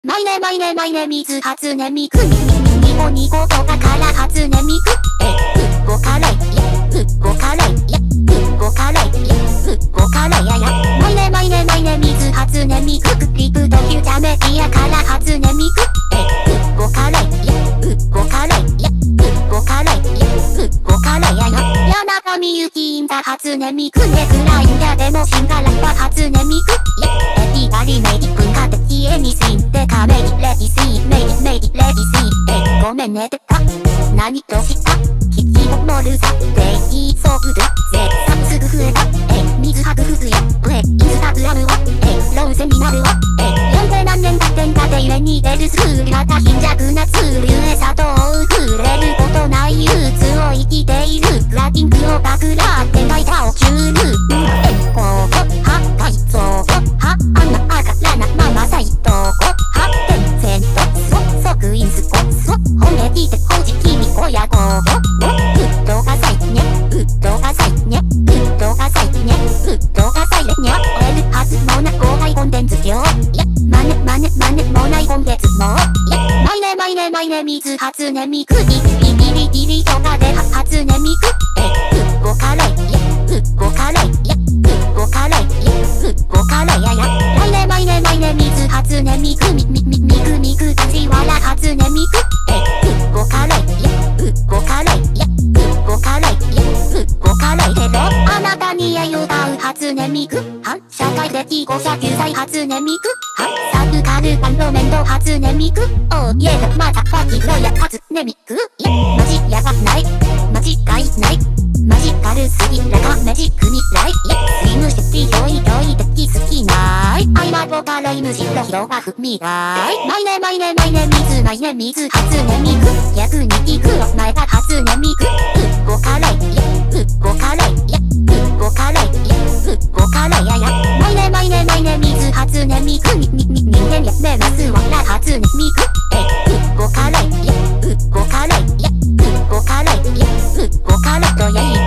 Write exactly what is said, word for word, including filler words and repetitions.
マイネマイネマイネ水初音ミクニニコニコとかから初音ミクえうっごカレイうっごカレイうっごカレイうっごカレイややマイネマイネマイネ水初音ミククリプとフューチャーメディアから初音ミクえうっごカレイうっごカレイうっごカレイうっごカレイやや谷中みゆきインザ初音ミクネクラインやでもシンガラッパ初音ミクエピバリメイ文化的エミシンデカメイレディシーメイメイレディシーえごめんねてか何とした引きこもるさデイソールぜさすぐ増えたえ水白服やえインスタグラムはえローセミナルはえ読んで何年経ってんかで家に出るスクールまた貧弱なツールへ砂糖を触れることない憂鬱を生きているラティングをパクらって泣いたをチュールえこうは改造はあんなあからなままサイト発展セントそ即インスコそ骨聞いてほじきみ親子をうっとがさいねうっとがさいねうっとがさいねうっとがさいねにゃ終えるはずもな後輩コンテンツ量マネマネマネもない今月もマイネマイネマイネ水初音ミクギリギリギリとかで初音ミクえうっごカレイうっごカレイうっごカレイうっごカレイややマイネマイネマイネ水初音ミクミミミミクミクたちわら初音ミクえうっごカレイうっごカレイうっごカレイうっごカレイけどあなたに栄誉歌う初音ミクは社会的ご者救済初音ミクはサブカルバンドメント初音ミクおいえまたパキロや初音ミクいやマジやばない間違いないマジカルすぎらがメジック未来スリムシティひょいひょい的好きないアイマボカレイムシロ広がる未来マイネマイネマイネ水マイネ水初音ミク逆に聞くお前が初音ミクうっごカレイうっごカレイうっごカレイうっごカレイややマイネマイネマイネ水初音ミクににに人間やめますわら初音ミクえうっごカレイうっごカレイうっごカレイうっごカレイとやい